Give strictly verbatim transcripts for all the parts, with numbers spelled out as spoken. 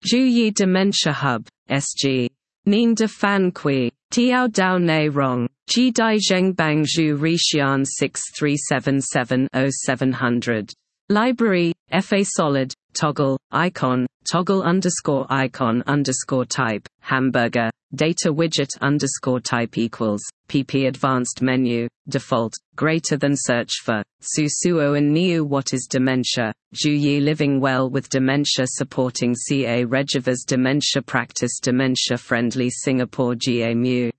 Zhu Dementia Hub, S G. Nien de Fan Kui, Tiao Dao Ne Rong, Ji Dai Zheng Bang Zhu Rixian six three seven seven oh seven hundred. Library, F A Solid, Toggle, Icon, Toggle underscore icon underscore type, Hamburger, Data widget underscore type equals, P P Advanced menu, default, greater than search for, Su Suo and Niu. What is dementia? Zhu Yi living well with dementia supporting C A Regivas dementia practice dementia friendly Singapore G A Mu.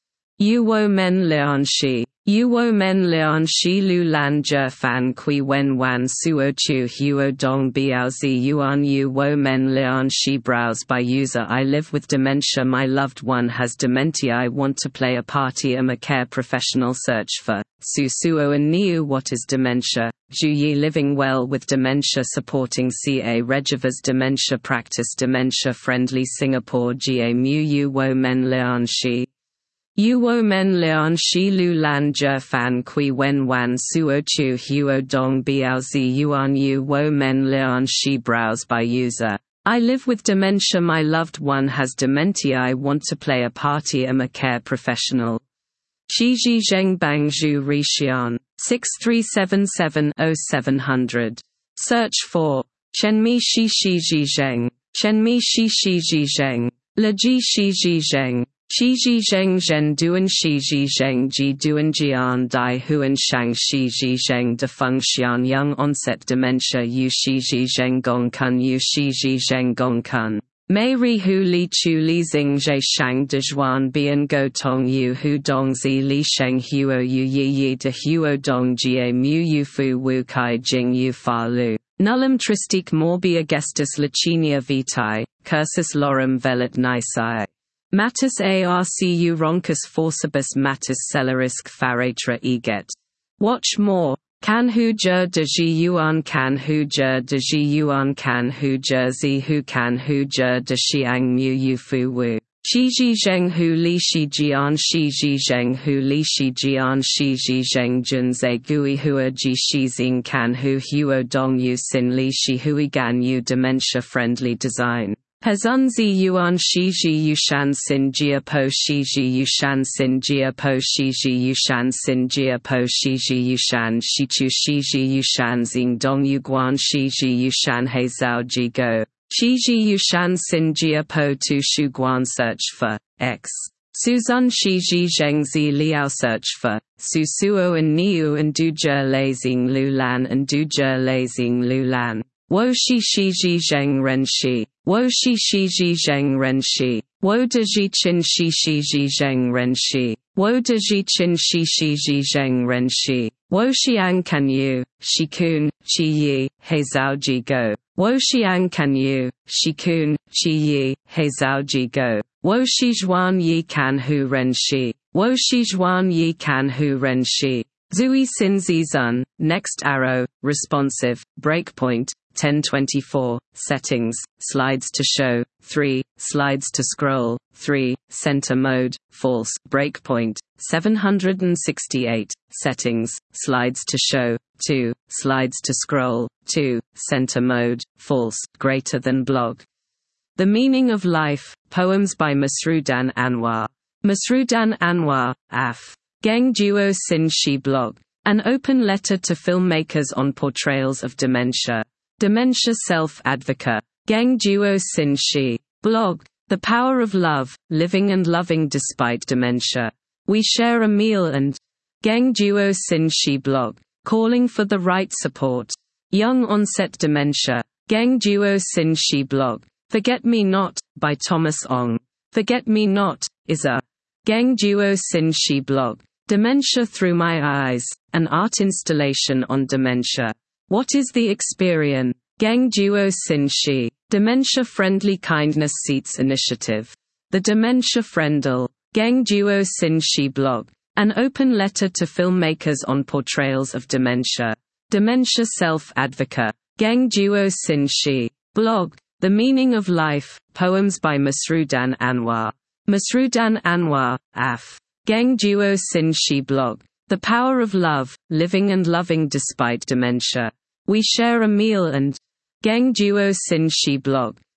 Yu Wo Men Lian Shi. Yu Wo Men Lian Shi Lu Lan Zhe Fan Kui Wen Wan Suo Chu Huo Dong Biao Zi Yuan Yu Wo Men Lian Shi browse by user. I live with dementia. My loved one has dementia. I want to play a party. Am a care professional. Search for Su Suo and Niu. What is dementia? Zhu Yi living well with dementia supporting C A Regivas dementia practice dementia friendly Singapore G A Mu. Yu Wo Men Lian Shi. Yu Wo Men Lian Shi Lu Lan Zhe Fan Kui Wen Wan Suo Chu Huo Dong Biao Zi Yuan Yu Wo Men Lian Shi browse by user. I live with dementia. My loved one has dementia. I want to play a party. Am a care professional. Shi Ji Zheng Bang Zhu Rixian six three seven seven oh seven hundred. Search for Chenmi Shi Shi Ji Zheng, Chenmi Shi Shi Ji Zheng, Le Ji Shi Ji Zheng. Shi Ji Zheng Zhen Duan Shi Ji Zheng Ji Duan Jian Dai Huan Shang Shi Ji Zheng Defeng Xian Young onset dementia Yu Shi Ji Zheng Gong Kun Yu Shi Ji Zheng Gong Kun Mei Ri Hu Li Chu Li Xing Zhe Shang De Zhuan Bian Go Tong Yu Hu Dong Zi Li Sheng Huo Yu Yi Yi De Huo Dong Jie Mu Yu Fu Wu Kai Jing Yu Fa Lu Nullum Tristique Morbia Gestus Licinia Vitae, Cursus Lorem Velit Nisae. Matus arcu roncus forcibus matus celerisk faratra eget. Watch more. Can hu jur de ji yuan can hu jur de ji yuan can hu jur zi hu can hu jur de xiang mu yu fu wu. Shi ji zheng hu li shi jian shi ji zheng hu li shi jian shi ji zheng jun ze gui hua ji shi xing can hu huo dong yu sin li shi hui gan yu dementia friendly design. Hezun zi yuan shi ji yushan sin jia po shi ji yushan sin jia po shi ji yushan sin jia po shi ji yushan shi chu shi ji yushan xing dong yu guan shi ji yushan he zhao ji go. Shi ji yushan sin jia po tu shu guan. Search for X. Suzun shi ji zheng zi liao. Search for Su Suo and Niu and Du Zhe Lei Xing Lu Lan and Du Zhe Lei Xing Lu Lan. Wo shi shi ji zheng ren shi. Wo shi shi ji zheng ren shi. Wo de ji qin shi shi ji zheng ren shi. Wo de ji qin shi shi ji zheng ren shi. Wo xiang kan yu, shi kun, chi yi, he zhao ji go. Wo xiang kan yu, shi kun, chi yi, he zhao ji go. Wo shi zhuan yi kan hu ren shi. Wo shi zhuan yi kan hu ren shi. Zui sin zi zun, next arrow, responsive, breakpoint, ten twenty-four, settings, slides to show, three, slides to scroll, three, center mode, false, breakpoint, seven hundred sixty-eight, settings, slides to show, two, slides to scroll, two, center mode, false, greater than blog. The Meaning of Life, poems by Masroudan Anwar. Masroudan Anwar, Af. Geng Duo Sin Shi blog. An open letter to filmmakers on portrayals of dementia. Dementia Self-Advocate. Geng Duo Sin Shi. Blog. The Power of Love, Living and Loving Despite Dementia. We Share a Meal and Geng Duo Sin Shi blog. Calling for the right support. Young Onset Dementia. Geng Duo Sin Shi blog. Forget Me Not, by Thomas Ong. Forget Me Not, is a Geng Duo Sin Shi blog. Dementia Through My Eyes, an art installation on dementia. What is the Experience? Geng Duo Sin Shi. Dementia Friendly Kindness Seats Initiative. The Dementia Friendle. Geng Duo Sin Shi blog. An open letter to filmmakers on portrayals of dementia. Dementia Self-Advocate. Geng Duo Sin Shi. Blog. The Meaning of Life, poems by Masroudan Anwar. Masroudan Anwar, Af. Geng Duo Sin Shi blog. The Power of Love, Living and Loving Despite Dementia. We Share a Meal and Geng Duo Sin Shi blog.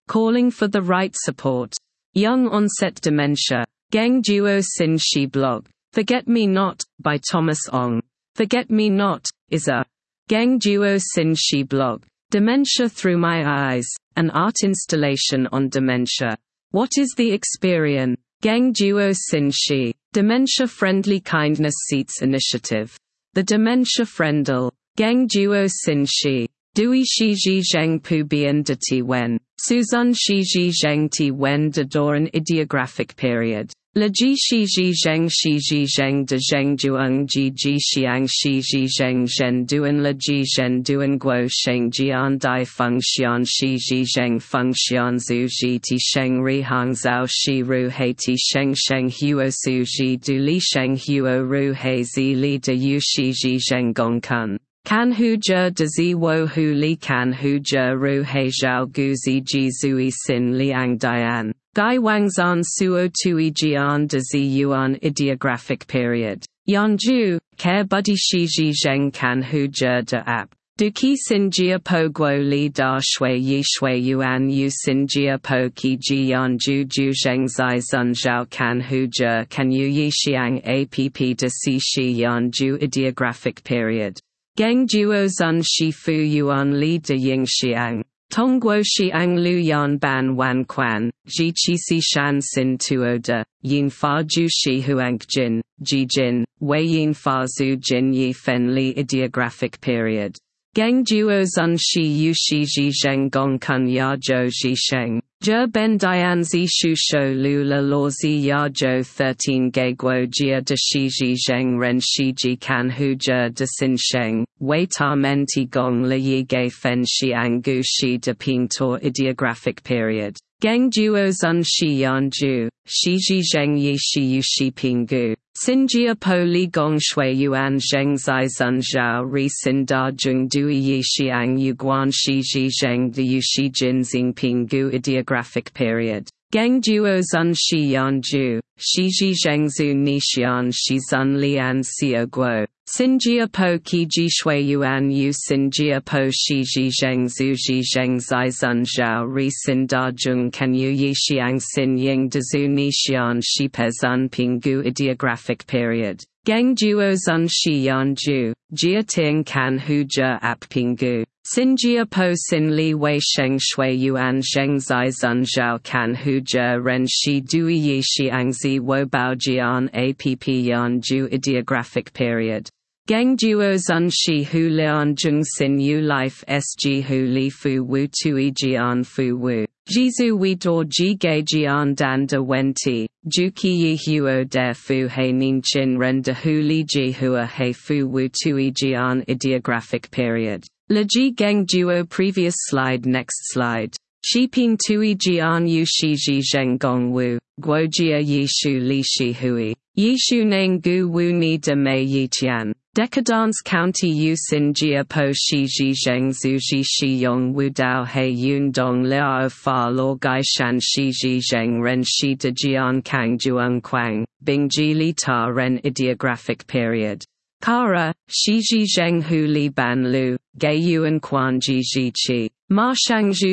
calling for the right support. Young onset dementia. Geng Duo Sin Shi blog. Forget Me Not, by Thomas Ong. Forget Me Not is a Geng Duo Sin Shi blog. Dementia Through My Eyes, an art installation on dementia. What is the experience? Geng Duo Sin Shi, Dementia Friendly Kindness Seats Initiative. The Dementia Friendle. Geng Duo Sin Shi. Dui Shi Ji Zheng Pu Bian De Ti Wen. Suzun Shi Ji Zheng Ti Wen De Doran Ideographic Period. Le Ji Shi Ji Zheng Shi Ji Zheng De Zheng Duong Ji Ji Xiang Shi Ji Zheng Zhen Duan Le Ji Zhen Duan Guo Sheng Jian Dai Feng Xian Shi Ji Zheng Feng Xian Zhu Ji Ti Sheng Ri Hang Zhao Shi Ru Hei Ti Sheng Sheng Huo Su Ji Du Li Sheng Huo Ru Hei Zi Li De Yu Shi Ji Zheng Gong Kun. Can Hu Zhe De Zi Wo Hu Li Can Hu Zhe Ru Hei Zhao Gu Zi Ji Zui Sin Liang Dian. Gai Wangzan Suo Tui Jian De Zi Yuan Ideographic Period. Yanju, Care Buddy Shi Ji Zheng Can Hu Zhe De App. Du Qi Sin Jia Po Guo Li Da Shui Yi Shui Yuan Yu Sin Jia Po Qi Ji Yan Ju Ju Zheng Zai Zun Zhao Can Hu Zhe Can Yu Yi Xiang App De Si Shi Yan Ju Ideographic Period. Geng Duo Zun Shi Fu Yuan Li De Ying Xiang. Tongguo Xiang Lu Yan Ban Wan Quan, Ji Qi Si Shan Sin Tuo De, Yin Fa Ju Shi Huang Jin, Ji Jin, Wei Yin Fa Zhu Jin Yi Fen Li Ideographic Period. Geng Duo Zun Shi Yu Shi Ji Zheng Gong Kun Ya Zhou Ji Sheng. Zhe Ben Dian Zi Shu Shou Lu La Lo Zi Ya Zhou thirteen Gai Guo Jia De Shi Ji Zheng Ren Shi Ji Can Hu Zhe De Sin Sheng, Wei Ta Men Ti Gong Le Yi Gai Fen Shi Ang Gu Shi De Ping Tor Ideographic Period. Geng Duo Zun Shi Yan Ju, Shi Ji Zheng Yi Shi Yu Shi Ping Gu. Xin Jia Po Li Gong Shui Yuan Zheng Zai Zun Zhao Ri Xin Da Zheng Dui Yi Xiang Yu Guan Shi Ji Zheng De Yu Shi Jin Xing Ping Gu Ideographic Period. Geng Duo Zun Shi Yan Ju, Shi Ji Zheng Zhu Ni Xian Shi Zun Lian Xiao Guo. Xin Jia Po Qi Ji Shui Yuan Yu Xin Jia Po Shi Ji Zheng Zhu Ji Zheng Zai Zun Zhao Ri Xin Da Zheng Can Yu Yi Xiang Xin Ying De Zhu Ni Xian Shi Pe Zun Ping Gu Ideographic Period. Geng Duo Zun Shi Yan Ju, Jia Ting Can Hu Zhe App Ping Gu. Xin Jia Po Xin Li Wei Sheng Shui Yuan Zheng Zai Zun Zhao Can Hu Zhe Ren Shi Dui Yi Xiang Zi Wo Bao Jian App Yan Ju Ideographic Period. Geng Duo Zun Shi Hu Lian Zheng Xin Yu Life Sg Hu Li Fu Wu Tui Jian Fu Wu. Jizu Wi Dor Ji Gai Jian Dan De Wen Ti, Ju Qi Yi Huo De Fu Hei Nin Chin Ren De Hu Li Ji Hua Hei Fu Wu Tui Jian Ideographic Period. Le Ji Geng Duo Previous slide Next slide. Shi Ping Tui Jian Yu Shi Ji Zheng Gong Wu, Guo Jia Yi Shu Li Shi Hui. Yi Shu Neng Gu Wu Ni De Mei Yi Tian. Decadence County Yu Xin Jia Po Shi Ji Zheng Zhu Ji Shi Yong Wu Dao Hei Yun Dong Liao Fa Lo Gai Shan Shi Ji Zheng Ren Shi De Jian Kang Juang Quang, Bing Ji Li Ta Ren Ideographic Period. Kara, Shi Ji Zheng Hu Li Ban Lu, Gai Yuan Quan Ji Ji Qi. Ma Shangju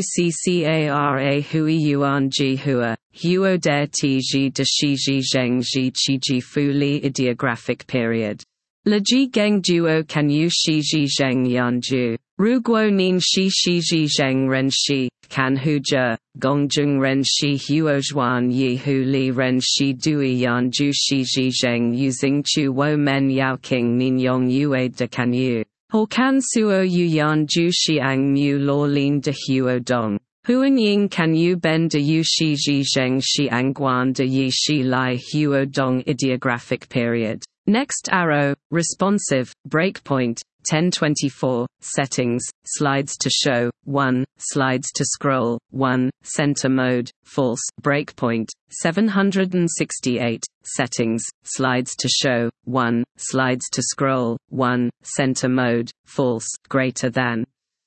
Ccara Hui Yuan Ji Hua, Huo De Ti Ji De Shi Ji Zheng Ji Qi Ji Fu Li Ideographic Period. Le Ji Geng Duo Can Yu Shi Ji Zheng Yan Ju, Ru Guo Nin Shi Shi Ji Zheng Ren Shi, Can Hu Zhe, Gong Zheng Ren Shi Huo Zhuan Yi Hu Li Ren Shi Dui Yan Ju Shi Ji Zheng Using Chu Wo Men Yao King Nin Yong Yue De Can Yu. Ho Can Suo Yu Yan Ju Xiang Mu Lo Lin De Huo Dong. Huan Ying Can Yu Ben De Yu Shi Ji Zheng Xiang Guan De Yi Shi Lai Huo Dong Ideographic Period. Next arrow, responsive, breakpoint, ten twenty-four, settings, slides to show, one, slides to scroll, one, center mode, false, breakpoint, seven hundred sixty-eight, settings, slides to show, one, slides to scroll, one, center mode, false, greater than.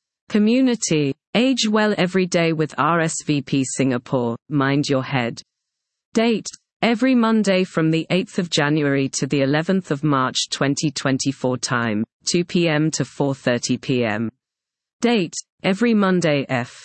Community, age well every day with R S V P Singapore, mind your head. Date, every Monday from the eighth of January to the eleventh of March twenty twenty-four. Time, two p m to four thirty p m Date, every Monday F.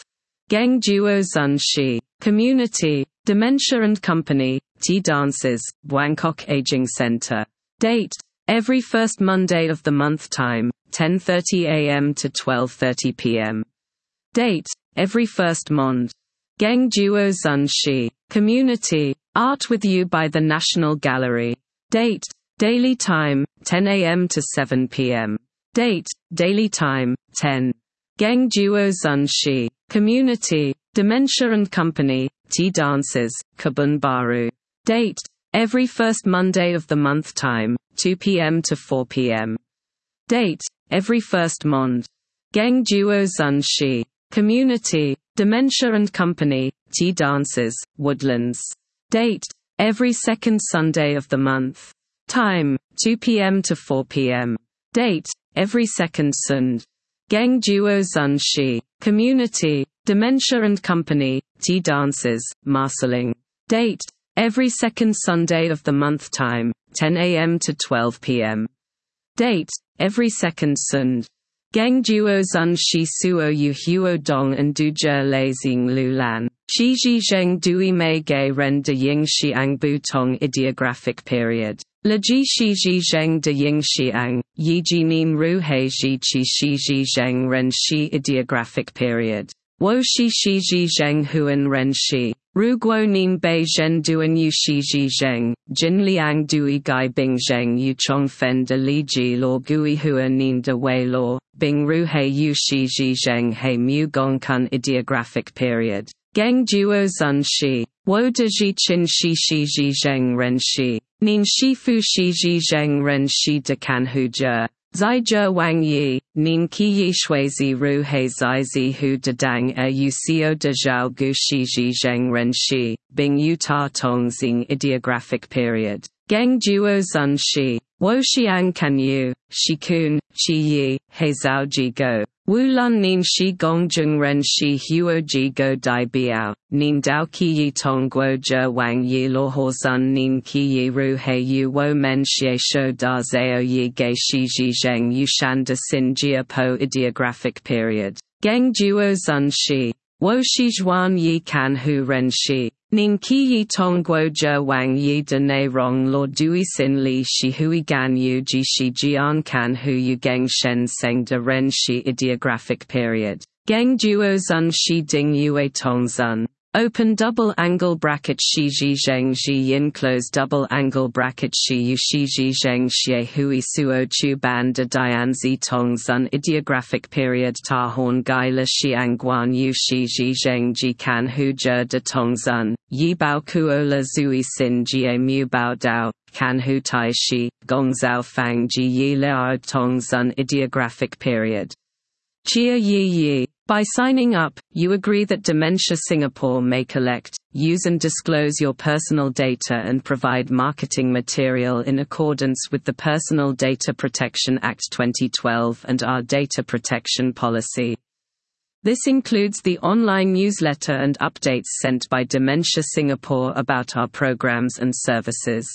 Geng Duo Zun Shi. Community, Dementia and Company, Tea Dances, Bangkok Aging Center. Date: every first Monday of the month. Time: ten thirty a m to twelve thirty p m Date: every first Mond. Geng Duo Zun Shi. Community, Art with You by the National Gallery. Date: daily time, ten a m to seven p m Date: daily time, ten. Geng Duo Zun Shi. Community, Dementia and Company, Tea Dances, Kebun Baru. Date: every first Monday of the month. Time: two p m to four p m Date: every first Mond. Geng Duo Zun Shi. Community, Dementia and Company, Tea Dances, Woodlands. Date: every second Sunday of the month. Time: two p m to four p m Date: every second Sund. Geng Duo Zun Shi. Community, Dementia and Company, Tea Dances, Marsiling. Date: every second Sunday of the month. Time: ten a m to twelve p m Date: every second Sund. Geng Duo Zun Shi Suo Yu Huo Dong and Du Zhe Lei Xing Lu Lan. Shi Ji Zheng Dui Mei Gei Ren De Ying Xiang Bu Tong Ideographic Period. Le Ji Shi Ji Zheng De Ying Xiang, Yi Ji Nim Ru Hei Ji Qi Shi Ji Zheng Ren Shi Ideographic Period. Wo Shi Shi Ji Zheng Huan Ren Shi. Ru Guo Nin Bei Zhen Duan Yu Shi Ji Zheng, Jin Liang Dui Gai Bing Zheng Yu Chong Fen De Li Ji Law Gui Hua Nin De Wei Law, Bing Ru Hei Yu Shi Ji Zheng Hei Mu Gong Kun Ideographic Period. Geng Duo Zun Shi. Wo De Ji Qin Shi Shi Ji Zheng Ren Shi. Nin Shi Fu Shi Ji Zheng Ren Shi De Kan Hu Jia. Zai Zhe Wang Yi, Nin Qi Yi Shui Zi Ru Hei Zai Zi Hu De Dang Er Yu Xiao De Zhao Gu Shi Ji Zheng Ren Shi, Bing Yu Ta Tong Xing Ideographic Period. Geng Duo Zun Shi. Wo Xiang Kan Yu, Shi Kun, Qi Yi, Hei Zhao Ji Go. Wu Lun Nin Shi Gong Zheng Ren Shi Huo Ji Go Dai Biao, Nin Dao Qi Yi Tong Guo Zhe Wang Yi Lo Ho Zun Nin Qi Yi Ru Hei Yu Wo Men Xie Shou Da Zao Yi Gei Shi Ji Zheng Yu Shan De Sin Jia Po Ideographic Period. Geng Duo Zun Shi. Wo Shi Zhuan Yi Kan Hu Ren Shi. Nin Qi Yi Tong Guo Zhe Wang Yi De Ne Rong Lo Dui Sin Li Shi Hui Gan Yu Ji Shi Jian Kan Hu Yu Geng Shen Seng De Ren Shi Ideographic Period. Geng Duo Zun Shi Ding Yue Tong Zun. Open double angle bracket Shi Ji Zheng Ji Yin close double angle bracket Shi Yu Shi Ji Zheng Xie Hui Suo Chu Ban De Dian Zi Tong Zun Ideographic Period. Ta Horn Gai Le Xiang Guan Yu Shi Ji Zheng Ji Kan Hu Zhe De Tong Zun, Yi Bao Kuo Le Zui Sin Jie Mu Bao Dao, Kan Hu Tai Shi, Gong Zhao Fang Ji Yi Le Tong Zun Ideographic Period. Chia Yi Yi. By signing up, you agree that Dementia Singapore may collect, use and disclose your personal data and provide marketing material in accordance with the Personal Data Protection Act twenty twelve and our data protection policy. This includes the online newsletter and updates sent by Dementia Singapore about our programs and services.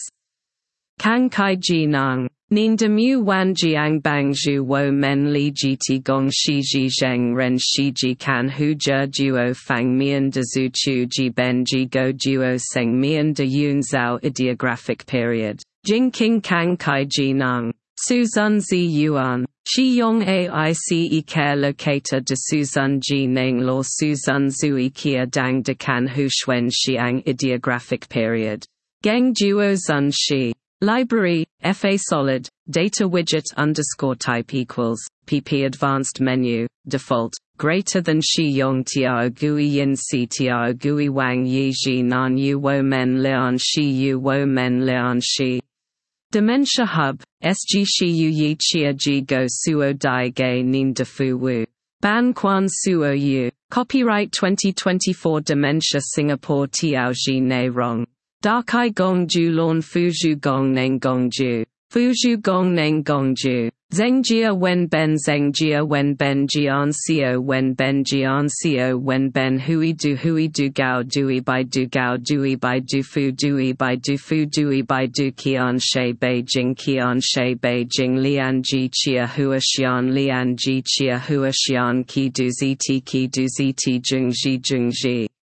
Kang Kai Ji Nang. Nin de mu wan jiang bang zhu wo men li ji ti gong shi ji zheng ren shi ji kan hu zhe duo fang mian de zhu chu ji ben ji go duo seng mian de yun zhao Ideographic Period. Jing king kang kai ji nang. Suzun zi yuan. Shi yong aice care locator de Suzun ji ning lo Suzun zui kia dang de kan hu shuen xiang Ideographic Period. Geng duo zun shi. Library, F A Solid, Data Widget underscore type equals, P P Advanced Menu, Default, greater than Shi Yong Tiao Gui Yin Si Tiao Gui Wang Yi Ji Nan Yu Wo Men Lian Shi Yu Wo Men Lian Shi. Dementia Hub, S G Shi Yu Yi Chia Ji Go Suo Dai Gei Nin De Fu Wu. Ban Quan Suo Yu. Copyright twenty twenty-four Dementia Singapore Tiao Ji Ne Rong. Dakai Gong Ju Lorn Fuju Gong Neng Gong Ju. Fuju Gong Neng Gong Ju. Zengjia wen ben zengjia wen ben jian xiao wen ben jian xiao wen ben hui du hui du gao dui bai du gao dui bai du fu dui bai du fu dui bai du qian shui beijing qian shui beijing lian ji chia hua xian lian ji chia hua xian qi du zi ti qi du zi ti jung ji jung ji